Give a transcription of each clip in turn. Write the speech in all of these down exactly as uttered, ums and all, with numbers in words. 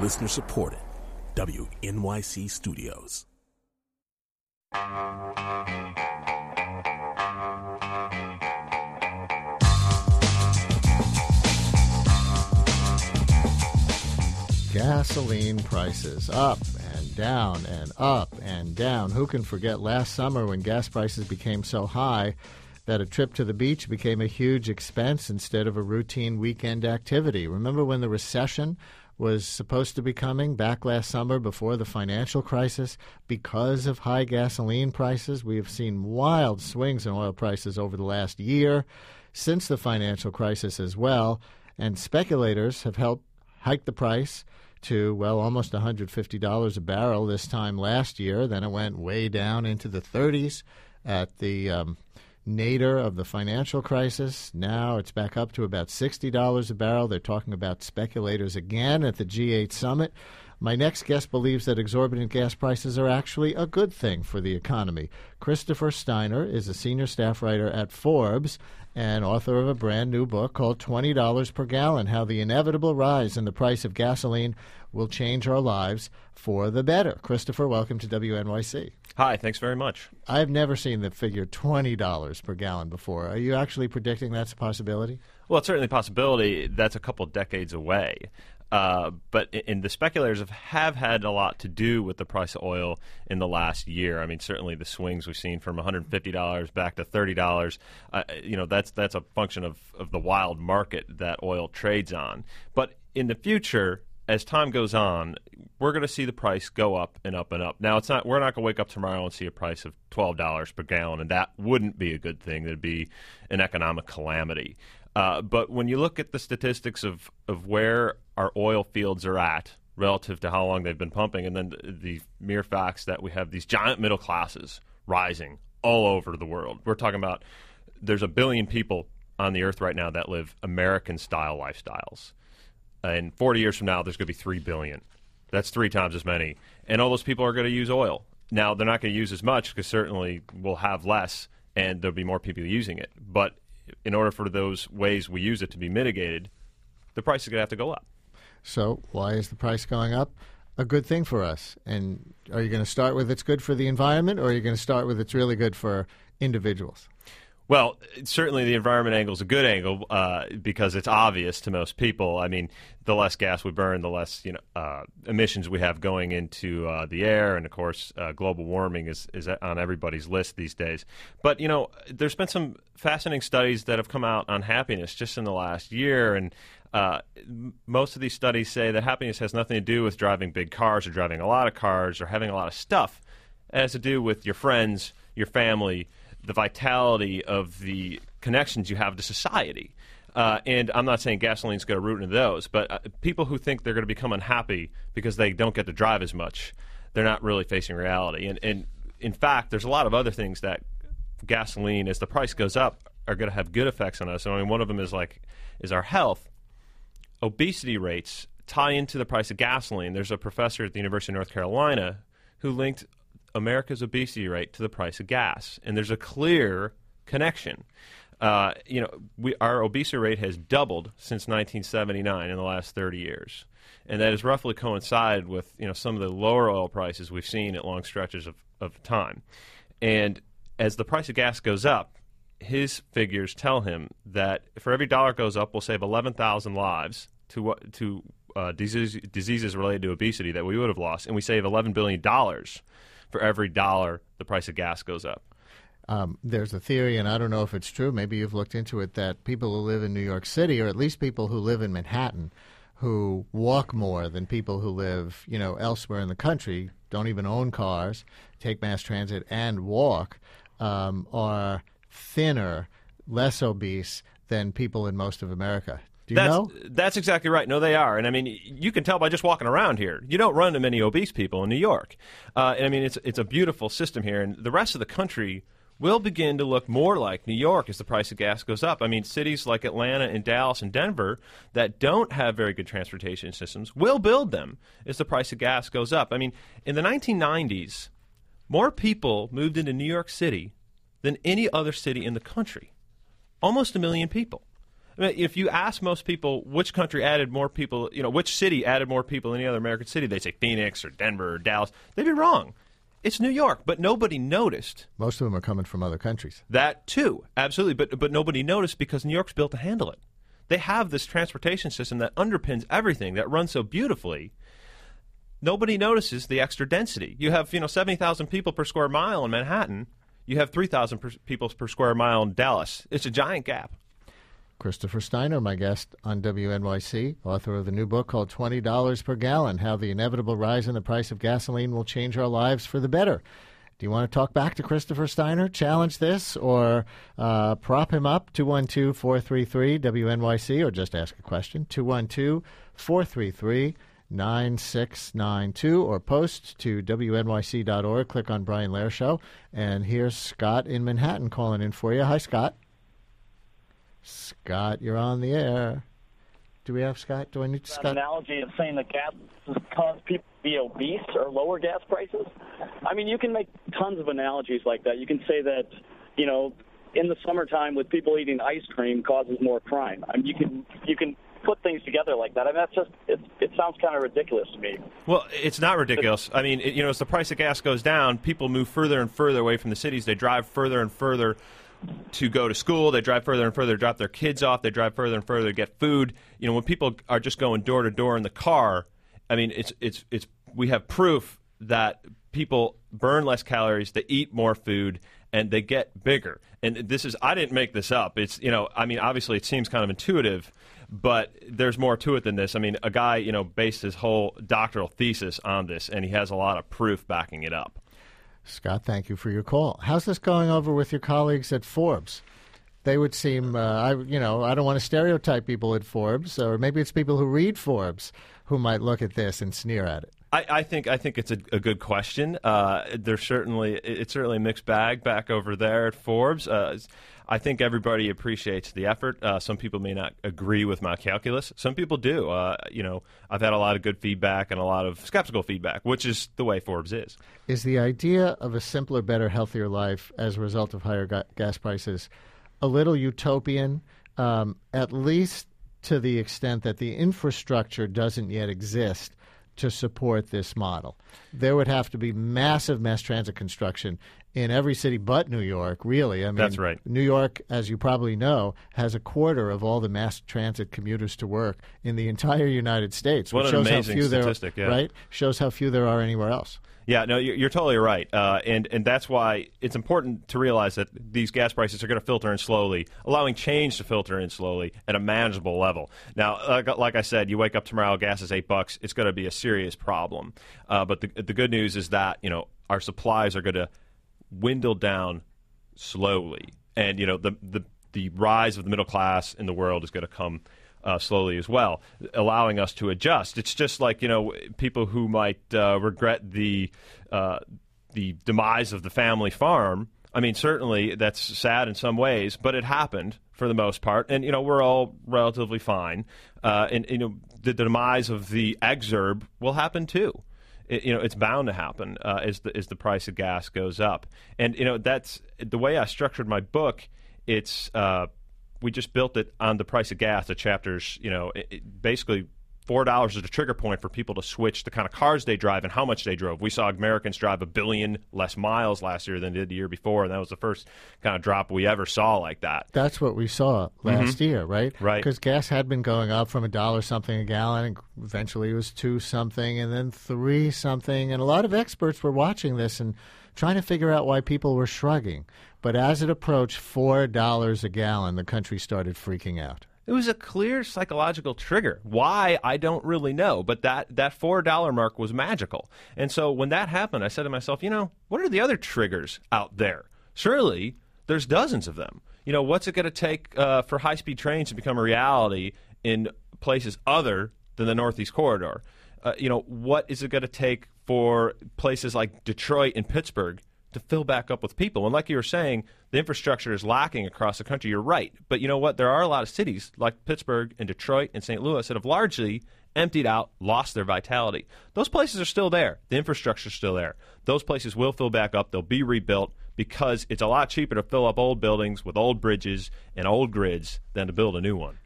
Listener supported. W N Y C Studios. Gasoline prices up and down and up and down. Who can forget last summer when gas prices became so high that a trip to the beach became a huge expense instead of a routine weekend activity? Remember when the recession was supposed to be coming back last summer before the financial crisis? Because of high gasoline prices, we have seen wild swings in oil prices over the last year, since the financial crisis as well, and speculators have helped hike the price to, well, almost one hundred fifty dollars a barrel this time last year. Then it went way down into the thirties at the um, nadir of the financial crisis. Now it's back up to about sixty dollars a barrel. They're talking about speculators again at the G eight summit. My next guest believes that exorbitant gas prices are actually a good thing for the economy. Christopher Steiner is a senior staff writer at Forbes and author of a brand new book called twenty dollars per gallon, How the Inevitable Rise in the Price of Gasoline Will Change Our Lives for the Better. Christopher, welcome to W N Y C. Hi, thanks very much. I've never seen the figure twenty dollars per gallon before. Are you actually predicting that's a possibility? Well, it's certainly a possibility. That's a couple decades away. Uh, but in the speculators have, have had a lot to do with the price of oil in the last year. I mean, certainly the swings we've seen from one hundred fifty dollars back to thirty dollars, uh, you know, that's that's a function of, of the wild market that oil trades on. But in the future, as time goes on, we're going to see the price go up and up and up. Now, it's not we're not going to wake up tomorrow and see a price of twelve dollars per gallon, and that wouldn't be a good thing. That'd be an economic calamity. Uh, but when you look at the statistics of, of where our oil fields are at relative to how long they've been pumping, and then the, the mere facts that we have these giant middle classes rising all over the world. We're talking about there's a billion people on the earth right now that live American-style lifestyles. And forty years from now, there's going to be three billion. That's three times as many. And all those people are going to use oil. Now, they're not going to use as much because certainly we'll have less and there'll be more people using it. But in order for those ways we use it to be mitigated, the price is going to have to go up. So why is the price going up? A good thing for us. And are you going to start with it's good for the environment, or are you going to start with it's really good for individuals? Well, certainly the environment angle is a good angle uh, because it's obvious to most people. I mean, the less gas we burn, the less you know uh, emissions we have going into uh, the air, and of course, uh, global warming is, is on everybody's list these days. But you know, there's been some fascinating studies that have come out on happiness just in the last year, and uh, most of these studies say that happiness has nothing to do with driving big cars or driving a lot of cars or having a lot of stuff. It has to do with your friends, your family, the vitality of the connections you have to society. Uh, and I'm not saying gasoline's going to root into those, but uh, people who think they're going to become unhappy because they don't get to drive as much, they're not really facing reality. And, and in fact, there's a lot of other things that gasoline, as the price goes up, are going to have good effects on us. I mean, one of them is like is our health. Obesity rates tie into the price of gasoline. There's a professor at the University of North Carolina who linked America's obesity rate to the price of gas, and there's a clear connection. Uh, you know, we, our obesity rate has doubled since nineteen seventy-nine in the last thirty years, and that has roughly coincided with you know some of the lower oil prices we've seen at long stretches of, of time. And as the price of gas goes up, his figures tell him that for every dollar goes up, we'll save eleven thousand lives to to uh, disease, diseases related to obesity that we would have lost, and we save eleven billion dollars for every dollar the price of gas goes up. Um, there's a theory, and I don't know if it's true, maybe you've looked into it, that people who live in New York City, or at least people who live in Manhattan, who walk more than people who live, you know, elsewhere in the country, don't even own cars, take mass transit and walk, um, are thinner, less obese than people in most of America. Do you that's, know? That's exactly right. No, they are. And, I mean, you can tell by just walking around here. You don't run into many obese people in New York. Uh, and, I mean, it's it's a beautiful system here. And the rest of the country will begin to look more like New York as the price of gas goes up. I mean, cities like Atlanta and Dallas and Denver that don't have very good transportation systems will build them as the price of gas goes up. I mean, in the nineteen nineties, more people moved into New York City than any other city in the country. Almost a million people. I mean, if you ask most people which country added more people, you know, which city added more people than any other American city, they say Phoenix or Denver or Dallas. They'd be wrong. It's New York, but nobody noticed. Most of them are coming from other countries. That, too, absolutely, but but nobody noticed because New York's built to handle it. They have this transportation system that underpins everything, that runs so beautifully. Nobody notices the extra density. You have, you know, seventy thousand people per square mile in Manhattan. You have three thousand per, people per square mile in Dallas. It's a giant gap. Christopher Steiner, my guest on W N Y C, author of the new book called twenty dollars per gallon, How the Inevitable Rise in the Price of Gasoline Will Change Our Lives for the Better. Do you want to talk back to Christopher Steiner, challenge this, or uh, prop him up? two one two, four three three, W N Y C, or just ask a question. two one two, four three three, nine six nine two, or post to W N Y C dot org. Click on Brian Lehrer Show. And here's Scott in Manhattan calling in for you. Hi, Scott. Scott, you're on the air. Do we have Scott? Do I need That Scott? analogy of saying that gas cause people to be obese or lower gas prices. I mean, you can make tons of analogies like that. You can say that, you know, in the summertime with people eating ice cream causes more crime. I mean, you can you can put things together like that. I mean, that's just it. It sounds kind of ridiculous to me. Well, it's not ridiculous. I mean, it, you know, as the price of gas goes down, people move further and further away from the cities. They drive further and further to go to school. They drive further and further to drop their kids off. They drive further and further to get food. You know, when people are just going door to door in the car, I mean, it's it's it's we have proof that people burn less calories, they eat more food, and they get bigger. And this is, I didn't make this up. It's, you know, I mean, obviously it seems kind of intuitive, but there's more to it than this. I mean, a guy, you know, based his whole doctoral thesis on this, and he has a lot of proof backing it up. Scott, thank you for your call. How's this going over with your colleagues at Forbes? They would seem, uh, I, you know, I don't want to stereotype people at Forbes, or maybe it's people who read Forbes who might look at this and sneer at it. I, I think I think it's a, a good question. Uh, there's certainly it's certainly a mixed bag back over there at Forbes. Uh, I think everybody appreciates the effort. Uh, some people may not agree with my calculus. Some people do. Uh, you know, I've had a lot of good feedback and a lot of skeptical feedback, which is the way Forbes is. Is the idea of a simpler, better, healthier life as a result of higher ga- gas prices a little utopian, um, at least to the extent that the infrastructure doesn't yet exist to support this model? There would have to be massive mass transit construction in every city but New York, really. I mean, that's right. New York, as you probably know, has a quarter of all the mass transit commuters to work in the entire United States. What which an shows amazing how few statistic, there, yeah. right? Shows how few there are anywhere else. Yeah, no, you're, you're totally right, uh, and and that's why it's important to realize that these gas prices are going to filter in slowly, allowing change to filter in slowly at a manageable level. Now, like, like I said, you wake up tomorrow, gas is eight bucks. It's going to be a serious problem. Uh, but the the good news is that you know our supplies are going to dwindle down slowly, and you know the the the rise of the middle class in the world is going to come Uh, slowly as well, allowing us to adjust. It's just like, you know, people who might uh, regret the uh, the demise of the family farm. I mean, certainly that's sad in some ways, but it happened for the most part. And, you know, we're all relatively fine. Uh, and, you know, the demise of the exurb will happen too. It, you know, it's bound to happen uh, as the as the price of gas goes up. And, you know, that's the way I structured my book. It's uh, we just built it on the price of gas. The chapters, you know, it, it basically four dollars is a trigger point for people to switch the kind of cars they drive and how much they drove. We saw Americans drive a billion less miles last year than they did the year before, and that was the first kind of drop we ever saw like that. That's what we saw last Mm-hmm. year, right? Right. Because gas had been going up from a dollar something a gallon, and eventually it was two something, and then three something. And a lot of experts were watching this and trying to figure out why people were shrugging. But as it approached four dollars a gallon, the country started freaking out. It was a clear psychological trigger. Why, I don't really know, but that, that four dollar mark was magical. And so when that happened, I said to myself, you know, what are the other triggers out there? Surely there's dozens of them. You know, what's it going to take uh, for high-speed trains to become a reality in places other than the Northeast Corridor? Uh, you know, what is it going to take for places like Detroit and Pittsburgh to fill back up with people? And like you were saying, the infrastructure is lacking across the country. You're right. But you know what? There are a lot of cities like Pittsburgh and Detroit and Saint Louis that have largely emptied out, lost their vitality. Those places are still there. The infrastructure is still there. Those places will fill back up. They'll be rebuilt because it's a lot cheaper to fill up old buildings with old bridges and old grids than to build a new one.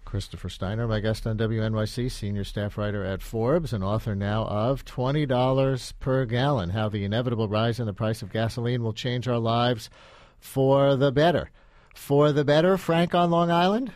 Christopher Steiner, my guest on W N Y C, senior staff writer at Forbes, and author now of twenty dollars per gallon, How the Inevitable Rise in the Price of Gasoline Will Change Our Lives for the Better. For the better, Frank on Long Island?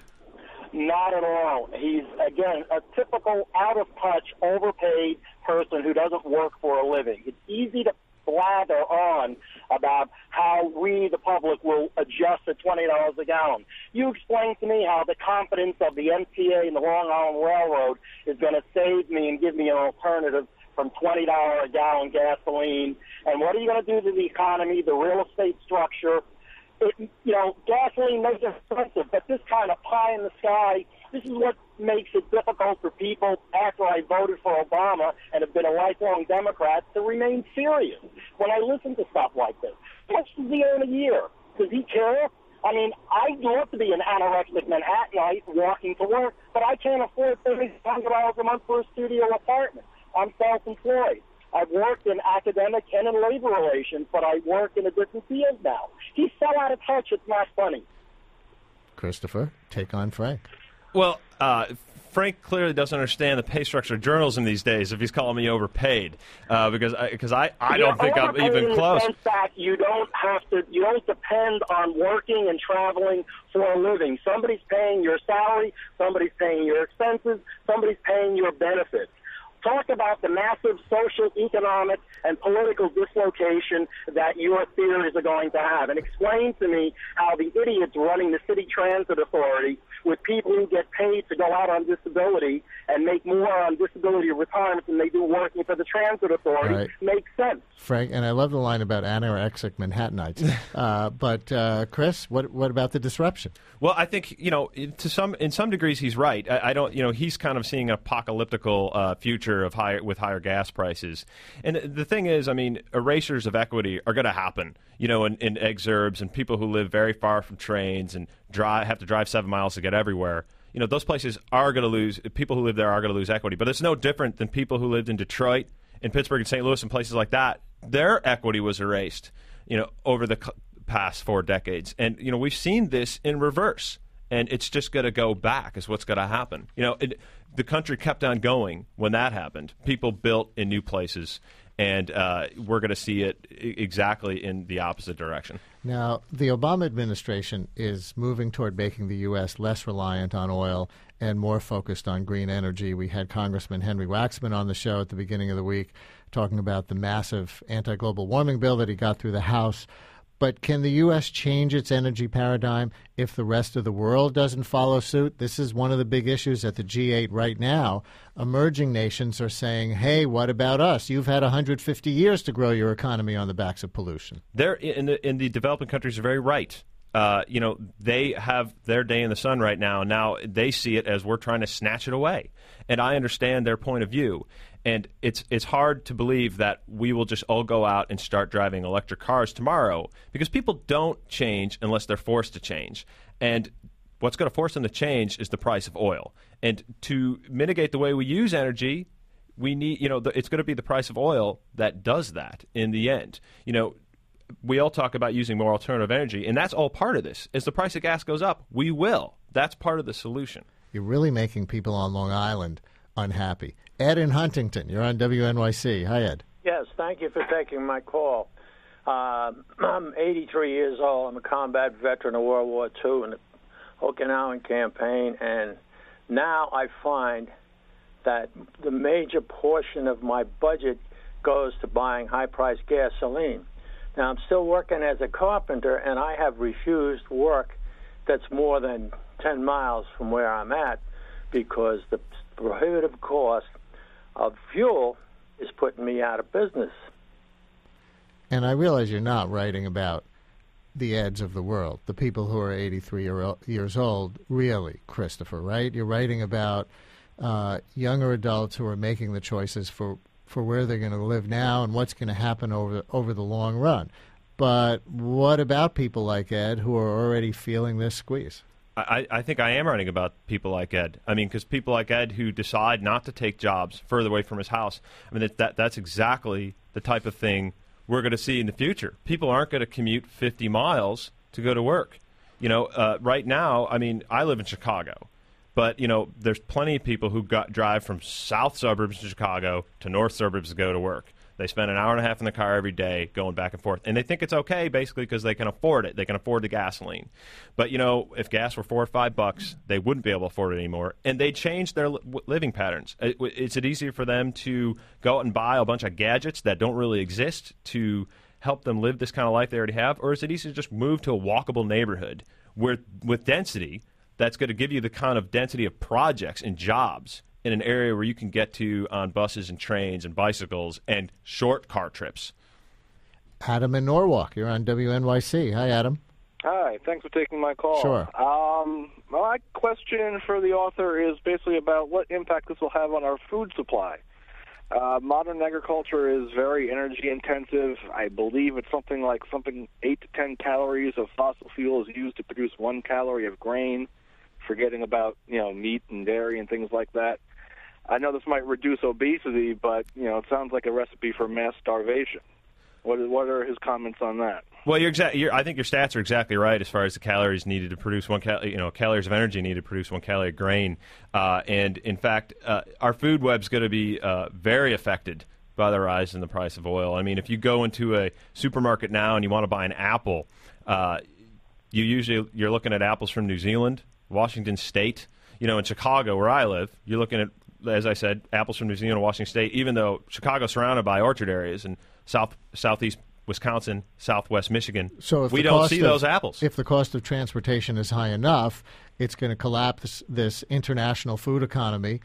Not at all. He's, again, a typical out-of-touch, overpaid person who doesn't work for a living. It's easy to blather on about how we, the public, will adjust to twenty dollars a gallon. You explain to me how the confidence of the M T A and the Long Island Railroad is going to save me and give me an alternative from twenty dollars a gallon gasoline. And what are you going to do to the economy, the real estate structure? It, you know, gasoline makes it expensive, but this kind of pie in the sky, this is what makes it difficult for people after I voted for Obama and have been a lifelong Democrat to remain serious when I listen to stuff like this. How much does he earn a year? Does he care? I mean, I'd love to be an anorexic Manhattanite walking to work, but I can't afford thirty hundred dollars a month for a studio apartment. I'm self-employed. I've worked in academic and in labor relations, but I work in a different field now. He's so out of touch, it's not funny. Christopher, take on Frank. Well, uh, Frank clearly doesn't understand the pay structure of journalism these days if he's calling me overpaid, uh, because I, cause I, I don't think I'm even close. In fact, you don't have to, you don't depend on working and traveling for a living. Somebody's paying your salary, somebody's paying your expenses, somebody's paying your benefits. Talk about the massive social, economic, and political dislocation that your theories are going to have, and explain to me how the idiots running the City Transit Authority with people who get paid to go out on disability and make more on disability retirement than they do working for the Transit Authority right. makes sense. Frank, and I love the line about anorexic Manhattanites. uh, but, uh, Chris, what what about the disruption? Well, I think, you know, to some in some degrees he's right. I, I don't, you know, he's kind of seeing an apocalyptical uh, future of higher with higher gas prices. And the thing is, I mean, erasures of equity are going to happen, you know, in, in exurbs and people who live very far from trains and drive, have to drive seven miles to get everywhere. You know, those places are going to lose, people who live there are going to lose equity. But it's no different than people who lived in Detroit, in Pittsburgh and Saint Louis and places like that. Their equity was erased, you know, over the past four decades. And, you know, we've seen this in reverse. And it's just going to go back is what's going to happen. You know, it, the country kept on going when that happened. People built in new places, and uh, we're going to see it exactly in the opposite direction. Now, the Obama administration is moving toward making the U S less reliant on oil and more focused on green energy. We had Congressman Henry Waxman on the show at the beginning of the week talking about the massive anti-global warming bill that he got through the House. But can the U S change its energy paradigm if the rest of the world doesn't follow suit? This is one of the big issues at the G eight right now. Emerging nations are saying, hey, what about us? You've had one hundred fifty years to grow your economy on the backs of pollution. They're in the, in the developing countries are very right. Uh, you know, they have their day in the sun right now. Now they see it as we're trying to snatch it away. And I understand their point of view. And it's it's hard to believe that we will just all go out and start driving electric cars tomorrow because people don't change unless they're forced to change. And what's going to force them to change is the price of oil. And to mitigate the way we use energy, we need, you know, the, it's going to be the price of oil that does that in the end. You know, we all talk about using more alternative energy, and that's all part of this. As the price of gas goes up, we will. That's part of the solution. You're really making people on Long Island unhappy. Ed in Huntington, you're on W N Y C. Hi, Ed. Yes, thank you for taking my call. Uh, I'm eighty-three years old. I'm a combat veteran of World War Two in the Okinawan campaign, and now I find that the major portion of my budget goes to buying high-priced gasoline. Now, I'm still working as a carpenter, and I have refused work that's more than ten miles from where I'm at because the prohibitive cost of fuel is putting me out of business. And I realize you're not writing about the Eds of the world, the people who are eighty-three year, years old, really, Christopher, right? You're writing about uh, younger adults who are making the choices for, for where they're going to live now and what's going to happen over over the long run. But what about people like Ed who are already feeling this squeeze? I, I think I am writing about people like Ed. I mean, because people like Ed who decide not to take jobs further away from his house, I mean, that, that that's exactly the type of thing we're going to see in the future. People aren't going to commute fifty miles to go to work. You know, uh, right now, I mean, I live in Chicago, But, you know, there's plenty of people who got, drive from south suburbs of Chicago to north suburbs to go to work. They spend an hour and a half in the car every day going back and forth. And they think it's okay, basically, because they can afford it. They can afford the gasoline. But, you know, if gas were four or five bucks, they wouldn't be able to afford it anymore. And they change their li- living patterns. It, is it easier for them to go out and buy a bunch of gadgets that don't really exist to help them live this kind of life they already have? Or is it easier to just move to a walkable neighborhood where, with density, that's going to give you the kind of density of projects and jobs in an area where you can get to on buses and trains and bicycles and short car trips? Adam in Norwalk, you're on W N Y C. Hi, Adam. Hi, thanks for taking my call. Sure. Um, my question for the author is basically about what impact this will have on our food supply. Uh, modern agriculture is very energy intensive. I believe it's something like something eight to ten calories of fossil fuel is used to produce one calorie of grain, forgetting about, you know, meat and dairy and things like that. I know this might reduce obesity, but, you know, it sounds like a recipe for mass starvation. What, what are his comments on that? Well, you're exact. You're, I think your stats are exactly right as far as the calories needed to produce one, cal- you know, calories of energy needed to produce one calorie of grain. Uh, and in fact, uh, our food web's going to be uh, very affected by the rise in the price of oil. I mean, if you go into a supermarket now and you want to buy an apple, uh, you usually you're looking at apples from New Zealand, Washington State. You know, in Chicago, where I live, you're looking at, as I said, apples from New Zealand and Washington State, even though Chicago's surrounded by orchard areas and south southeast Wisconsin, southwest Michigan, so if we the don't cost see of, those apples. If the cost of transportation is high enough, it's going to collapse this, this international food economy,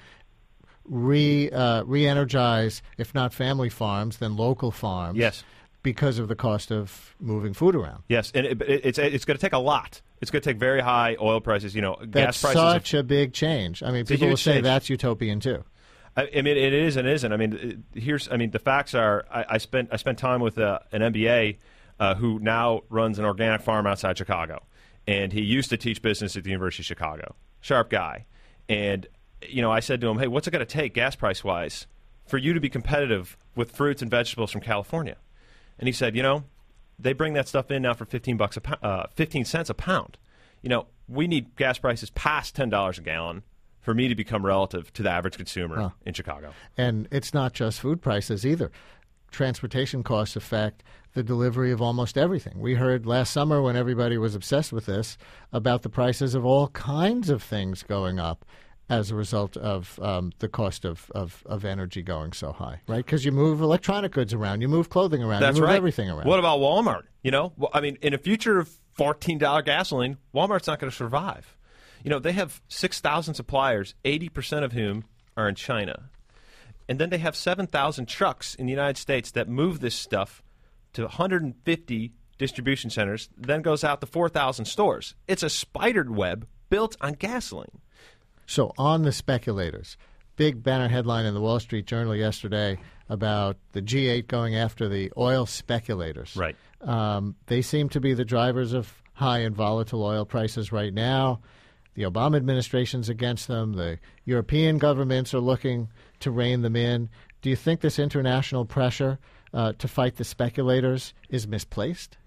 re uh, re-energize, if not family farms, then local farms. Yes. Because of the cost of moving food around. Yes, and it, it, it's it's going to take a lot. It's going to take very high oil prices. You know, that's gas prices. Such have, a big change. I mean, it's a people will huge say change. that's utopian too. I, I mean, it is and isn't. I mean, it, here's. I mean, the facts are. I, I spent I spent time with uh, an M B A uh, who now runs an organic farm outside Chicago, and he used to teach business at the University of Chicago. Sharp guy, and you know, I said to him, "Hey, what's it going to take, gas price wise, for you to be competitive with fruits and vegetables from California?" And he said, "You know, they bring that stuff in now for fifteen bucks a po- uh, fifteen cents a pound. You know, we need gas prices past ten dollars a gallon for me to become relative to the average consumer huh. in Chicago." And it's not just food prices either. Transportation costs affect the delivery of almost everything. We heard last summer, when everybody was obsessed with this, about the prices of all kinds of things going up as a result of um, the cost of, of, of energy going so high, right? Because you move electronic goods around, you move clothing around, That's you move right. everything around. What about Walmart? You know, well, I mean, in a future of fourteen dollars gasoline, Walmart's not going to survive. You know, they have six thousand suppliers, eighty percent of whom are in China. And then they have seven thousand trucks in the United States that move this stuff to one hundred fifty distribution centers, then goes out to four thousand stores. It's a spider web built on gasoline. So on the speculators, big banner headline in the Wall Street Journal yesterday about the G eight going after the oil speculators. Right. Um, they seem to be the drivers of high and volatile oil prices right now. The Obama administration's against them. The European governments are looking to rein them in. Do you think this international pressure uh, to fight the speculators is misplaced?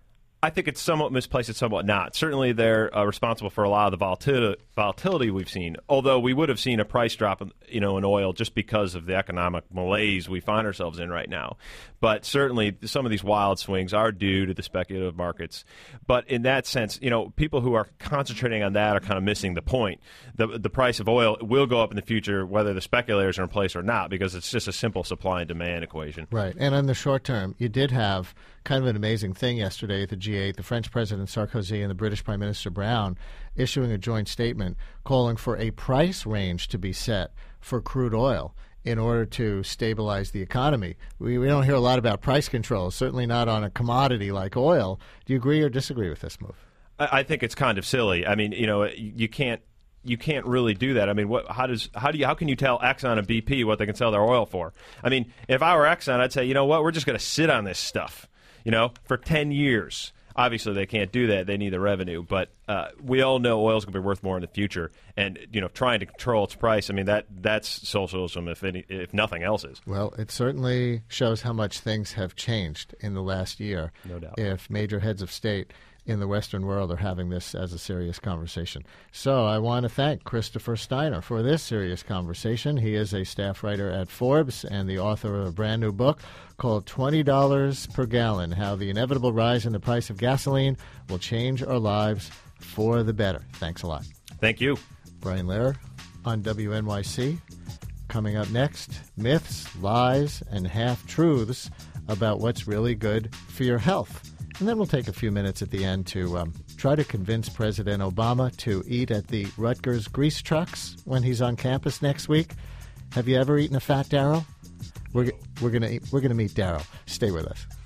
I think it's somewhat misplaced, it's somewhat not. Certainly they're uh, responsible for a lot of the volatility, volatility we've seen, although we would have seen a price drop in, you know, in oil just because of the economic malaise we find ourselves in right now. But certainly some of these wild swings are due to the speculative markets. But in that sense, you know, people who are concentrating on that are kind of missing the point. The, the price of oil will go up in the future whether the speculators are in place or not, because it's just a simple supply and demand equation. Right. And in the short term, you did have kind of an amazing thing yesterday at the G eight, the French President Sarkozy and the British Prime Minister Brown issuing a joint statement calling for a price range to be set for crude oil in order to stabilize the economy. We, we don't hear a lot about price control, certainly not on a commodity like oil. Do you agree or disagree with this move? I, I think it's kind of silly. I mean, you know, you can't you can't really do that. I mean, what, how does how do you how can you tell Exxon and B P what they can sell their oil for? I mean, if I were Exxon, I'd say, you know what, we're just going to sit on this stuff, you know, for ten years. Obviously, they can't do that. They need the revenue. But uh, we all know oil's going to be worth more in the future. And, you know, trying to control its price, I mean, that that's socialism if any, if nothing else is. Well, it certainly shows how much things have changed in the last year. No doubt. If major heads of state in the Western world are having this as a serious conversation. So I want to thank Christopher Steiner for this serious conversation. He is a staff writer at Forbes and the author of a brand new book called twenty dollars per gallon, How the Inevitable Rise in the Price of Gasoline Will Change Our Lives for the Better. Thanks a lot. Thank you. Brian Lehrer on W N Y C. Coming up next, myths, lies, and half-truths about what's really good for your health. And then we'll take a few minutes at the end to um, try to convince President Obama to eat at the Rutgers grease trucks when he's on campus next week. Have you ever eaten a fat Darryl? We're we're gonna we're gonna meet Darryl. Stay with us.